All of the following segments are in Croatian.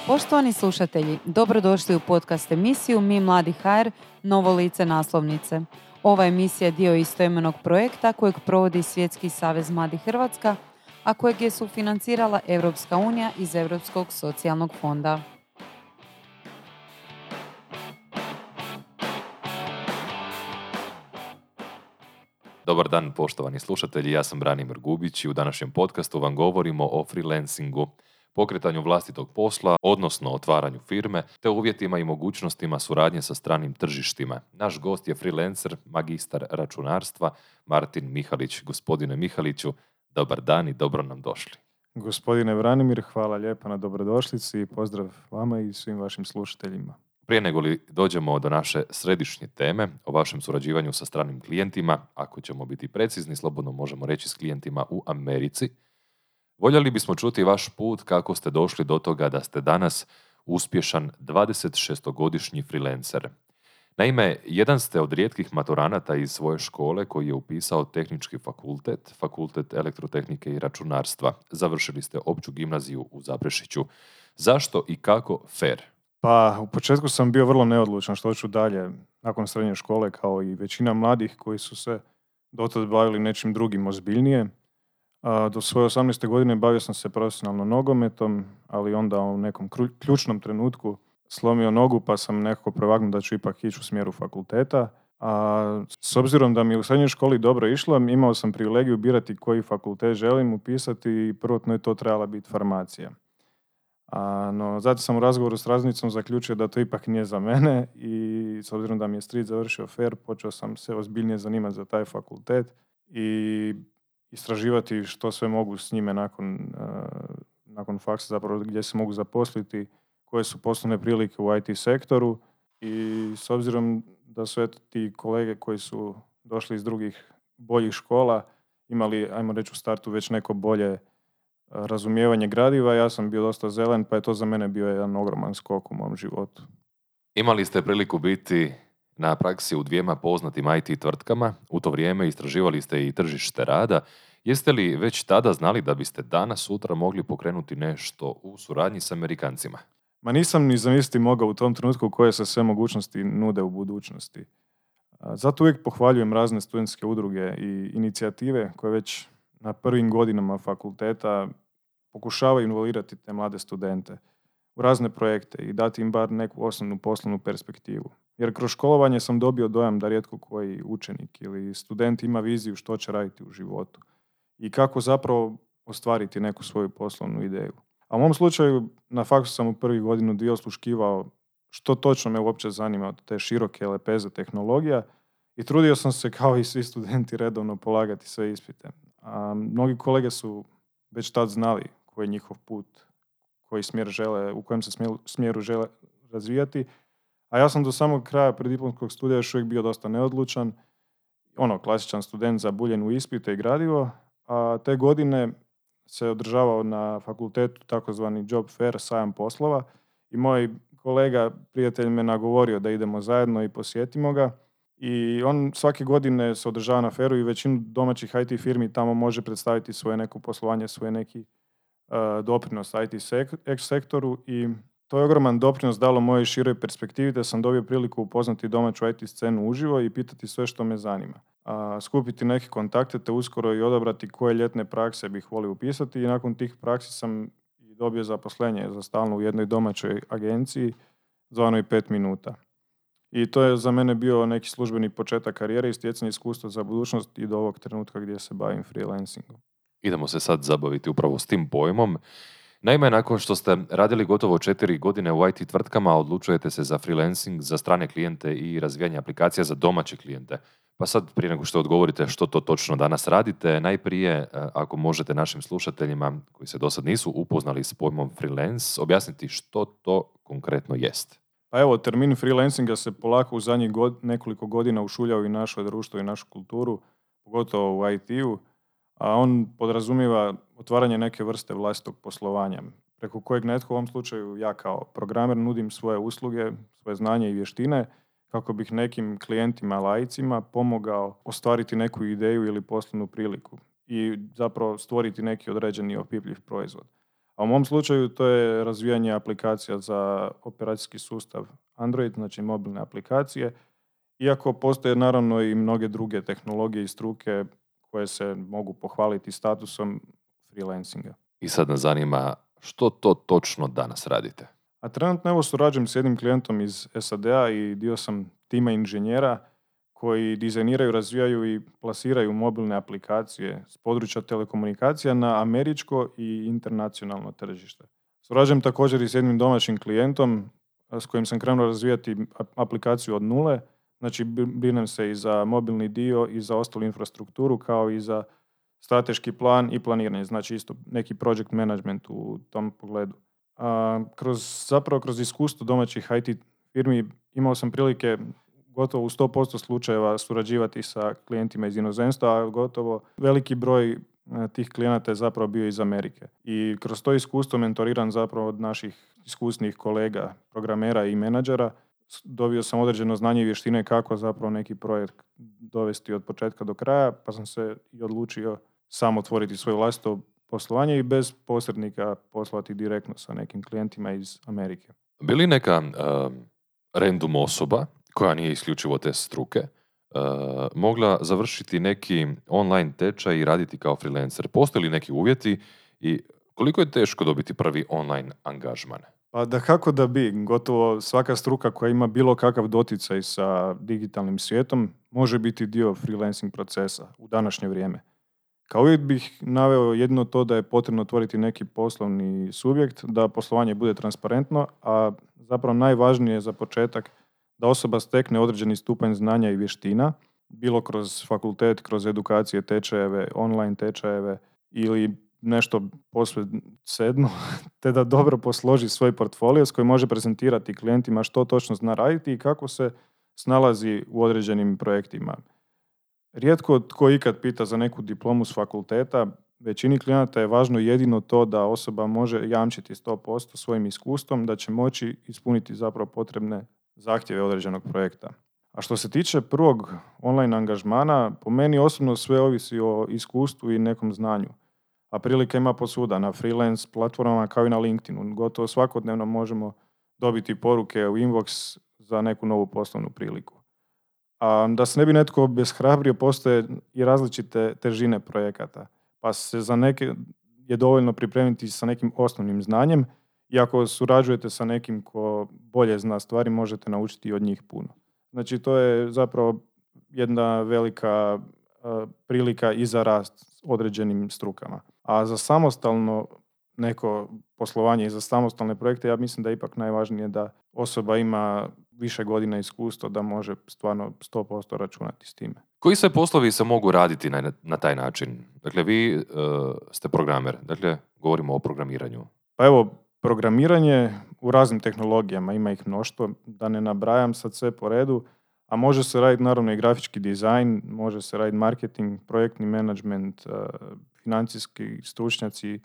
Poštovani slušatelji, dobrodošli u podcast emisiju Mi mladi HR, novo lice naslovnice. Ova emisija je dio istoimenog projekta kojeg provodi Svjetski savez mladih Hrvatska, a kojeg je sufinancirala Europska unija iz Europskog socijalnog fonda. Dobar dan, poštovani slušatelji, ja sam Branimir Gubić i u današnjem podcastu vam govorimo o freelancingu, pokretanju vlastitog posla, odnosno otvaranju firme, te uvjetima i mogućnostima suradnje sa stranim tržištima. Naš gost je freelancer, magistar računarstva, Martin Mihalić. Gospodine Mihaliću, dobar dan i dobro nam došli. Gospodine Branimir, hvala lijepa na dobrodošlici i pozdrav vama i svim vašim slušateljima. Prije nego li dođemo do naše središnje teme o vašem surađivanju sa stranim klijentima, ako ćemo biti precizni, slobodno možemo reći s klijentima u Americi, voljeli bismo čuti vaš put kako ste došli do toga da ste danas uspješan 26-godišnji freelancer. Naime, jedan ste od rijetkih maturanata iz svoje škole koji je upisao tehnički fakultet, fakultet elektrotehnike i računarstva. Završili ste opću gimnaziju u Zaprešiću. Zašto i kako FER? Pa u početku sam bio vrlo neodlučan što ću dalje nakon srednje škole, kao i većina mladih koji su se dotad bavili nečim drugim ozbiljnije. Do svoje 18. godine bavio sam se profesionalno nogometom, ali onda u nekom ključnom trenutku slomio nogu pa sam nekako prevagnuo da ću ipak ići u smjeru fakulteta. A s obzirom da mi je u srednjoj školi dobro išlo, imao sam privilegiju birati koji fakultet želim upisati i prvotno je to trebala biti farmacija. No, zato sam u razgovoru s razrednicom zaključio da to ipak nije za mene i s obzirom da mi je stric završio FER, počeo sam se ozbiljnije zanimati za taj fakultet i istraživati što sve mogu s njime nakon faksa, zapravo gdje se mogu zaposliti, koje su poslovne prilike u IT sektoru i s obzirom da su ti kolege koji su došli iz drugih boljih škola imali, ajmo reći u startu, već neko bolje razumijevanje gradiva, ja sam bio dosta zelen, pa je to za mene bio jedan ogroman skok u mom životu. Imali ste priliku biti na praksi u 2 poznatim IT tvrtkama, u to vrijeme istraživali ste i tržište rada. Jeste li već tada znali da biste danas sutra mogli pokrenuti nešto u suradnji s Amerikancima? Ma nisam ni zamisliti mogao u tom trenutku koje se sve mogućnosti nude u budućnosti. Zato uvijek pohvaljujem razne studentske udruge i inicijative koje već na prvim godinama fakulteta pokušavaju involvirati te mlade studente u razne projekte i dati im bar neku osnovnu poslovnu perspektivu. Jer kroz školovanje sam dobio dojam da rijetko koji učenik ili student ima viziju što će raditi u životu i kako zapravo ostvariti neku svoju poslovnu ideju. A u mom slučaju na faksu sam u prvih godinu 2 osluškivao što točno me uopće zanima od te široke lepeze tehnologija i trudio sam se kao i svi studenti redovno polagati sve ispite. A mnogi kolege su već tad znali koji je njihov put, koji smjer žele, u kojem se smjeru žele razvijati. A ja sam do samog kraja preddiplomskog studija još uvijek bio dosta neodlučan, klasičan student zabuljen u ispite i gradivo, a te godine se održavao na fakultetu takozvani job fair, sajam poslova i moj kolega, prijatelj me nagovorio da idemo zajedno i posjetimo ga. I on svake godine se održava na fairu i većinu domaćih IT firmi tamo može predstaviti svoje neko poslovanje, svoje neki doprinos IT sektoru i to je ogroman doprinos dalo mojoj široj perspektivi da sam dobio priliku upoznati domaću IT scenu uživo i pitati sve što me zanima. Skupiti neke kontakte te uskoro i odabrati koje ljetne prakse bih volio upisati i nakon tih praksi sam i dobio zaposlenje za stalno u jednoj domaćoj agenciji zvanoj 5 minuta. I to je za mene bio neki službeni početak karijere i stjecanje iskustva za budućnost i do ovog trenutka gdje se bavim freelancingom. Idemo se sad zabaviti upravo s tim pojmom. Naime, nakon što ste radili gotovo 4 godine u IT tvrtkama, odlučujete se za freelancing, za strane klijente i razvijanje aplikacija za domaće klijente. Pa sad, prije nego što odgovorite što to točno danas radite, najprije, ako možete našim slušateljima koji se do sad nisu upoznali s pojmom freelance, objasniti što to konkretno jest. Pa evo, termin freelancinga se polako u zadnjih nekoliko godina ušuljao i naše društvo i našu kulturu, pogotovo u IT-u, a on podrazumijeva otvaranje neke vrste vlastitog poslovanja, preko kojeg netko, u ovom slučaju ja kao programer, nudim svoje usluge, svoje znanje i vještine, kako bih nekim klijentima, laicima pomogao ostvariti neku ideju ili poslovnu priliku i zapravo stvoriti neki određeni opipljiv proizvod. A u mom slučaju to je razvijanje aplikacija za operacijski sustav Android, znači mobilne aplikacije, iako postoje naravno i mnoge druge tehnologije i struke koje se mogu pohvaliti statusom freelancinga. I sad nas zanima što to točno danas radite. A trenutno evo surađujem s jednim klijentom iz SAD-a i dio sam tima inženjera koji dizajniraju, razvijaju i plasiraju mobilne aplikacije s područja telekomunikacija na američko i internacionalno tržište. Surađujem također i s jednim domaćim klijentom s kojim sam krenuo razvijati aplikaciju od nule. Znači, brinem se i za mobilni dio i za ostalu infrastrukturu, kao i za strateški plan i planiranje. Znači, isto neki project management u tom pogledu. Kroz iskustvo domaćih IT firmi imao sam prilike gotovo u 100% slučajeva surađivati sa klijentima iz inozemstva, a gotovo veliki broj tih klijenata je zapravo bio iz Amerike. I kroz to iskustvo mentoriran zapravo od naših iskusnih kolega, programera i menadžera, dobio sam određeno znanje i vještine kako zapravo neki projekt dovesti od početka do kraja, pa sam se i odlučio sam otvoriti svoje vlastito poslovanje i bez posrednika poslovati direktno sa nekim klijentima iz Amerike. Bili neka random osoba koja nije isključivo te struke mogla završiti neki online tečaj i raditi kao freelancer? Postoje li neki uvjeti i koliko je teško dobiti prvi online angažman? Pa da kako da bi, gotovo svaka struka koja ima bilo kakav doticaj sa digitalnim svijetom može biti dio freelancing procesa u današnje vrijeme. Kao uvijek bih naveo jedino to da je potrebno otvoriti neki poslovni subjekt, da poslovanje bude transparentno, a zapravo najvažnije za početak da osoba stekne određeni stupanj znanja i vještina, bilo kroz fakultet, kroz edukacije, tečajeve, online tečajeve ili nešto posve sedno, te da dobro posloži svoj portfolio s kojim može prezentirati klijentima što točno zna raditi i kako se snalazi u određenim projektima. Rijetko tko ikad pita za neku diplomu s fakulteta, većini klijenata je važno jedino to da osoba može jamčiti 100% svojim iskustvom, da će moći ispuniti zapravo potrebne zahtjeve određenog projekta. A što se tiče prvog online angažmana, po meni osobno sve ovisi o iskustvu i nekom znanju. A prilika ima posvuda, na freelance platformama kao i na LinkedInu. Gotovo svakodnevno možemo dobiti poruke u inbox za neku novu poslovnu priliku. A da se ne bi netko obeshrabrio, postoje i različite težine projekata. Pa se za neke je dovoljno pripremiti sa nekim osnovnim znanjem i ako surađujete sa nekim ko bolje zna stvari, možete naučiti od njih puno. Znači, to je zapravo jedna velika prilika i za rast određenim strukama. A za samostalno neko poslovanje i za samostalne projekte, ja mislim da je ipak najvažnije da osoba ima više godina iskustva da može stvarno 100% računati s time. Koji sve poslovi se mogu raditi na taj način? Dakle, vi ste programer, dakle, govorimo o programiranju. Pa evo, programiranje u raznim tehnologijama, ima ih mnoštvo, da ne nabrajam sad sve po redu, a može se raditi naravno i grafički dizajn, može se raditi marketing, projektni menadžment, financijski stručnjaci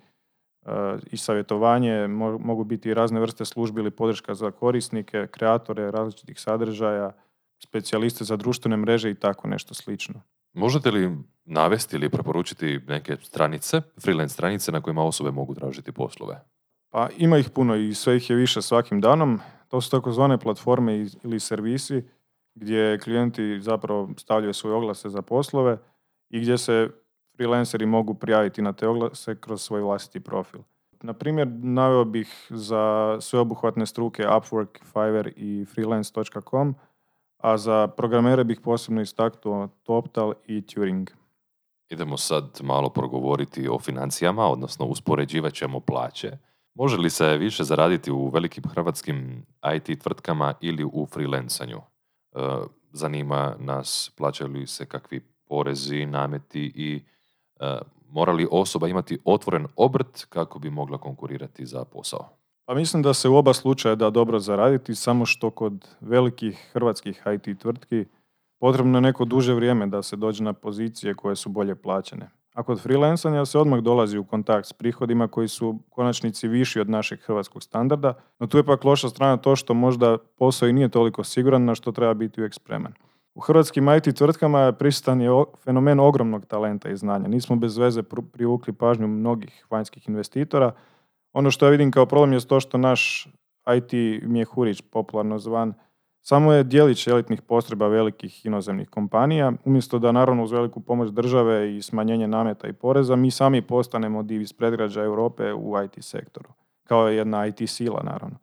i savjetovanje, mogu biti i razne vrste službi ili podrška za korisnike, kreatore različitih sadržaja, specijaliste za društvene mreže i tako nešto slično. Možete li navesti ili preporučiti neke stranice, freelance stranice na kojima osobe mogu tražiti poslove? Pa ima ih puno i sve ih je više svakim danom. To su takozvane platforme ili servisi gdje klijenti zapravo stavljaju svoje oglase za poslove i gdje se freelanceri mogu prijaviti na te oglase kroz svoj vlastiti profil. Na primjer, naveo bih za sveobuhvatne struke Upwork, Fiverr i freelance.com, a za programere bih posebno istaknuo Toptal i Turing. Idemo sad malo progovoriti o financijama, odnosno uspoređivat ćemo plaće. Može li se više zaraditi u velikim hrvatskim IT tvrtkama ili u freelancanju? Zanima nas, plaćaju li se kakvi porezi, nameti i mora li osoba imati otvoren obrt kako bi mogla konkurirati za posao? Pa mislim da se u oba slučaja da dobro zaraditi, samo što kod velikih hrvatskih IT tvrtki potrebno je neko duže vrijeme da se dođe na pozicije koje su bolje plaćene. A kod freelancanja se odmah dolazi u kontakt s prihodima koji su u konačnici viši od našeg hrvatskog standarda, no tu je pak loša strana to što možda posao i nije toliko siguran na što treba biti uvijek spreman. U hrvatskim IT tvrtkama prisutan je fenomen ogromnog talenta i znanja. Nismo bez veze privukli pažnju mnogih vanjskih investitora, Ono što ja vidim kao problem je to što naš IT mjehurić, popularno zvan, samo je djelić elitnih postrojba velikih inozemnih kompanija. Umjesto da naravno uz veliku pomoć države i smanjenje nameta i poreza, mi sami postanemo div iz predgrađa Europe u IT sektoru. Kao jedna IT sila, naravno.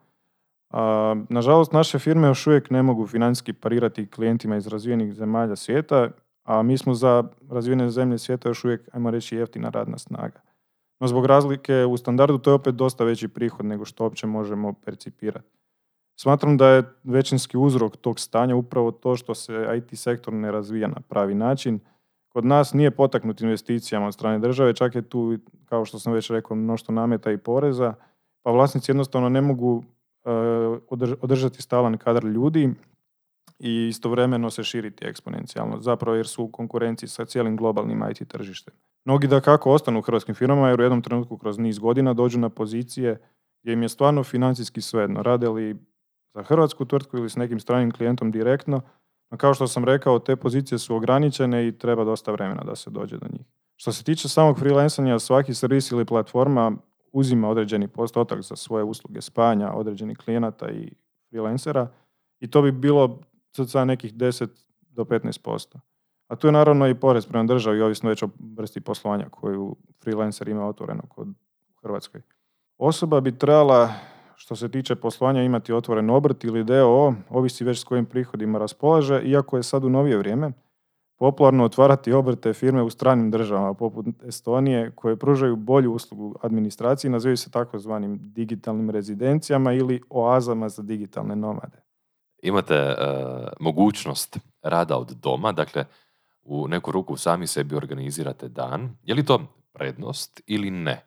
Nažalost, naše firme još uvijek ne mogu financijski parirati klijentima iz razvijenih zemalja svijeta, a mi smo za razvijene zemlje svijeta još uvijek, ajmo reći, jeftina radna snaga. No zbog razlike u standardu to je opet dosta veći prihod nego što uopće možemo percipirati. Smatram da je većinski uzrok tog stanja upravo to što se IT sektor ne razvija na pravi način. Kod nas nije potaknut investicijama od strane države, čak je tu, kao što sam već rekao, mnoštvo nameta i poreza, pa vlasnici jednostavno ne mogu održati stalan kadar ljudi i istovremeno se širiti eksponencijalno, zapravo jer su u konkurenciji sa cijelim globalnim IT tržištem. Mnogi da kako ostanu u hrvatskim firmama jer u jednom trenutku kroz niz godina dođu na pozicije gdje im je stvarno financijski svejedno, rade li za hrvatsku tvrtku ili s nekim stranim klijentom direktno, no kao što sam rekao, te pozicije su ograničene i treba dosta vremena da se dođe do njih. Što se tiče samog freelancanja, svaki servis ili platforma uzima određeni postotak za svoje usluge spajanja određenih klijenata i freelancera i to bi bilo za nekih 10 do 15%. A tu je naravno i porez prema državi, ovisno već o vrsti poslovanja koju freelancer ima otvoreno kod Hrvatskoj. Osoba bi trebala, što se tiče poslovanja, imati otvoren obrt ili d.o.o., ovisi već s kojim prihodima raspolaže, iako je sad u novije vrijeme popularno otvarati obrte firme u stranim državama, poput Estonije, koje pružaju bolju uslugu administraciji, nazivaju se takozvanim digitalnim rezidencijama ili oazama za digitalne nomade. Imate mogućnost rada od doma, dakle u neku ruku sami sebi organizirate dan. Je li to prednost ili ne?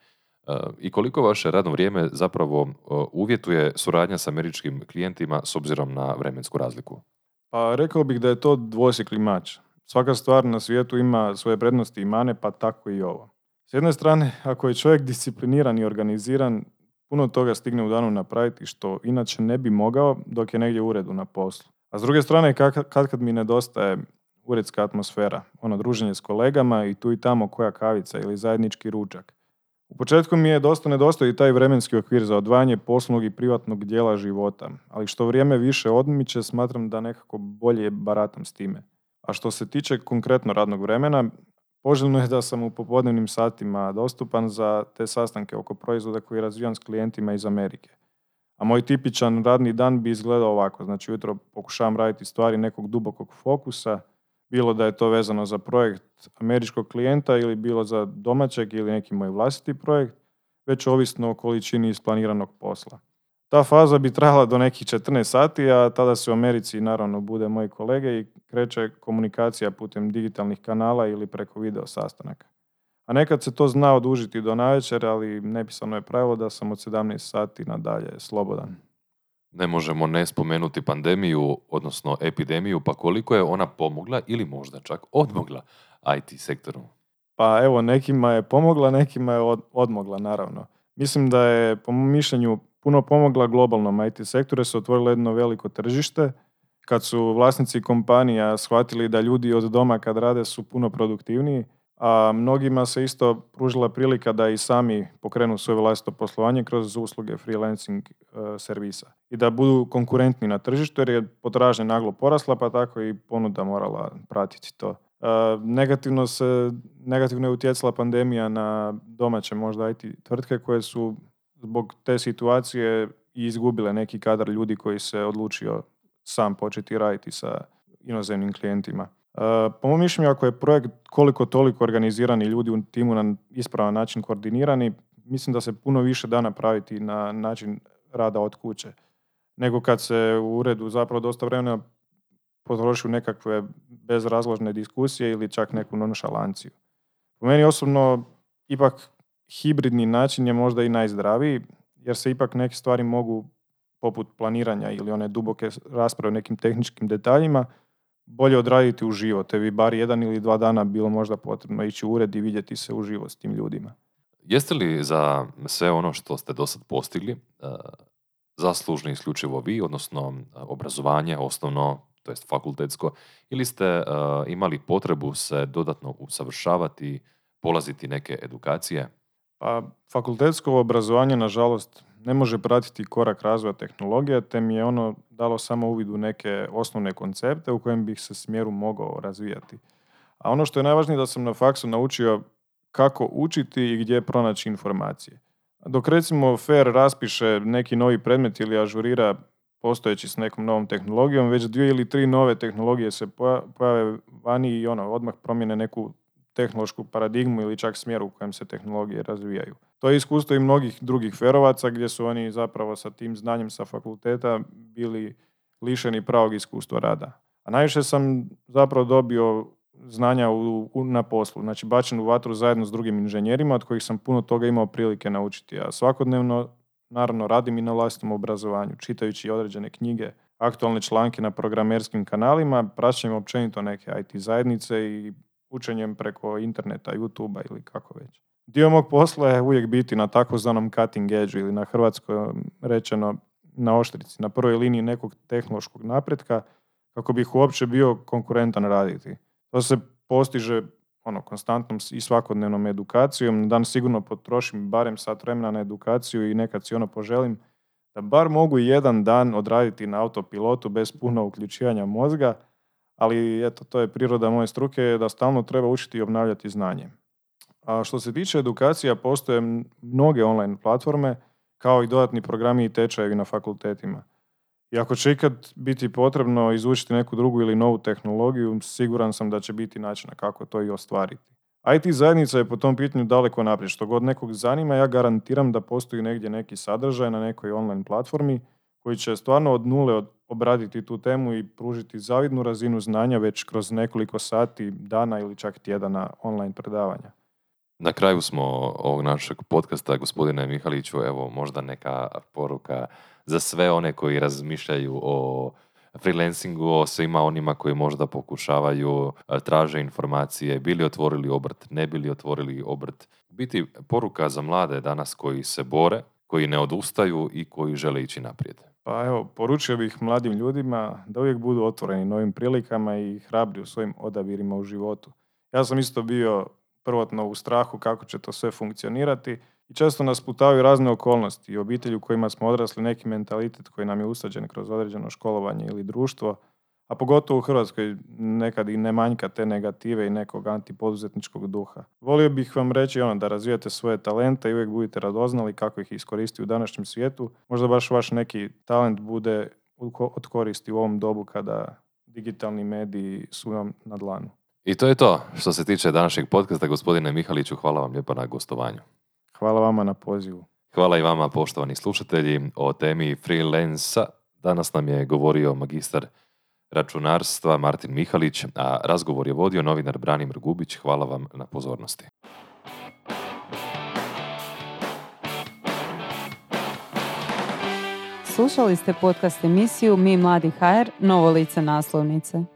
I koliko vaše radno vrijeme zapravo uvjetuje suradnja s američkim klijentima s obzirom na vremensku razliku? Pa rekao bih da je to dvosjekli mač. Svaka stvar na svijetu ima svoje prednosti i mane, pa tako i ovo. S jedne strane, ako je čovjek discipliniran i organiziran, puno toga stigne u danu napraviti što inače ne bi mogao dok je negdje u uredu na poslu. A s druge strane, kad mi nedostaje uredska atmosfera, ono druženje s kolegama i tu i tamo koja kavica ili zajednički ručak. U početku mi je dosta nedostao i taj vremenski okvir za odvajanje poslovnog i privatnog dijela života, ali što vrijeme više odmiče, smatram da nekako bolje baratam s time. A što se tiče konkretno radnog vremena, poželjno je da sam u popodnevnim satima dostupan za te sastanke oko proizvoda koji razvijam s klijentima iz Amerike. A moj tipičan radni dan bi izgledao ovako. Znači, ujutro pokušavam raditi stvari nekog dubokog fokusa, bilo da je to vezano za projekt američkog klijenta ili bilo za domaćeg ili neki moj vlastiti projekt, već ovisno o količini isplaniranog posla. Ta faza bi trajala do nekih 14 sati, a tada se u Americi naravno bude moji kolege i kreće komunikacija putem digitalnih kanala ili preko video sastanaka. A nekad se to zna odužiti do navečer, ali nepisano je pravilo da sam od 17 sati nadalje slobodan. Ne možemo ne spomenuti pandemiju, odnosno epidemiju, pa koliko je ona pomogla ili možda čak odmogla IT sektoru? Pa evo, nekima je pomogla, nekima je odmogla, naravno. Mislim da je, po mom mišljenju, puno pomogla globalnom IT sektoru jer se otvorilo jedno veliko tržište. Kad su vlasnici kompanija shvatili da ljudi od doma kad rade su puno produktivniji, a mnogima se isto pružila prilika da i sami pokrenu svoje vlastito poslovanje kroz usluge freelancing servisa i da budu konkurentni na tržištu jer je potražnja naglo porasla, pa tako i ponuda morala pratiti to. Negativno je utjecala pandemija na domaće možda IT tvrtke koje su zbog te situacije i izgubile neki kadar ljudi koji se odlučio sam početi raditi sa inozemnim klijentima. Po mom mišljenju, ako je projekt koliko toliko organiziran i ljudi u timu na ispravan način koordinirani, mislim da se puno više da napraviti na način rada od kuće, nego kad se u uredu zapravo dosta vremena potroši u nekakve bezrazložne diskusije ili čak neku nonšalanciju. Po meni osobno, ipak hibridni način je možda i najzdraviji, jer se ipak neke stvari mogu, poput planiranja ili one duboke rasprave o nekim tehničkim detaljima, bolje odraditi uživo, te bi bar 1 ili 2 dana bilo možda potrebno ići u ured i vidjeti se uživo s tim ljudima. Jeste li za sve ono što ste do sad postigli zaslužni isključivo vi, odnosno obrazovanje osnovno, to jest fakultetsko, ili ste imali potrebu se dodatno usavršavati, polaziti neke edukacije? Pa fakultetsko obrazovanje, nažalost, ne može pratiti korak razvoja tehnologije, te mi je ono dalo samo uvid u neke osnovne koncepte u kojem bih se smjeru mogao razvijati. A ono što je najvažnije da sam na faksu naučio kako učiti i gdje pronaći informacije. Dok recimo FER raspiše neki novi predmet ili ažurira postojeći s nekom novom tehnologijom, već 2 ili 3 nove tehnologije se pojave vani i odmah promijene neku tehnološku paradigmu ili čak smjer u kojem se tehnologije razvijaju. To je iskustvo i mnogih drugih ferovaca gdje su oni zapravo sa tim znanjem sa fakulteta bili lišeni pravog iskustva rada. A najviše sam zapravo dobio znanja na poslu, znači bačen u vatru zajedno s drugim inženjerima od kojih sam puno toga imao prilike naučiti. A svakodnevno, naravno, radim i na vlastitom obrazovanju, čitajući određene knjige, aktualne članke na programerskim kanalima, praćenjem općenito neke IT zajednice i učenjem preko interneta, YouTubea ili kako već. Dio mog posla je uvijek biti na takozvanom cutting edge ili na hrvatsko rečeno na oštrici, na prvoj liniji nekog tehnološkog napretka kako bih uopće bio konkurentan raditi. To se postiže konstantnom i svakodnevnom edukacijom. Na dan sigurno potrošim barem sat vremena na edukaciju i nekad si poželim da bar mogu jedan dan odraditi na autopilotu bez puno uključivanja mozga, ali eto, to je priroda moje struke, da stalno treba učiti i obnavljati znanje. A što se tiče edukacija, postoje mnoge online platforme, kao i dodatni programi i tečajevi na fakultetima. I ako će ikad biti potrebno izučiti neku drugu ili novu tehnologiju, siguran sam da će biti načina kako to i ostvariti. IT zajednica je po tom pitanju daleko naprijed. Što god nekog zanima, ja garantiram da postoji negdje neki sadržaj na nekoj online platformi koji će stvarno od nule obraditi tu temu i pružiti zavidnu razinu znanja već kroz nekoliko sati, dana ili čak tjedana online predavanja. Na kraju smo ovog našeg podcasta, gospodine Mihaliću, evo možda neka poruka za sve one koji razmišljaju o freelancingu, o svima onima koji možda pokušavaju, traže informacije, bili otvorili obrt, ne bili otvorili obrt. Biti poruka za mlade danas koji se bore, koji ne odustaju i koji žele ići naprijed. Pa evo, poručio bih mladim ljudima da uvijek budu otvoreni novim prilikama i hrabri u svojim odabirima u životu. Ja sam isto bio prvotno u strahu kako će to sve funkcionirati i često nas putavaju razne okolnosti i obitelji u kojima smo odrasli, neki mentalitet koji nam je usađen kroz određeno školovanje ili društvo, a pogotovo u Hrvatskoj nekad i ne manjka te negative i nekog antipoduzetničkog duha. Volio bih vam reći da razvijate svoje talente i uvijek budete radoznali kako ih iskoristiti u današnjem svijetu. Možda baš vaš neki talent bude od koristi u ovom dobu kada digitalni mediji su vam na dlanu. I to je to što se tiče današnjeg podcasta. Gospodine Mihaliću, hvala vam lijepo na gostovanju. Hvala vama na pozivu. Hvala i vama, poštovani slušatelji. O temi freelansa danas nam je govorio magistar računarstva Martin Mihalić, a razgovor je vodio novinar Branimir Gubić. Hvala vam na pozornosti. Slušali ste podcast emisiju Mi mladi HR, novo lice naslovnice.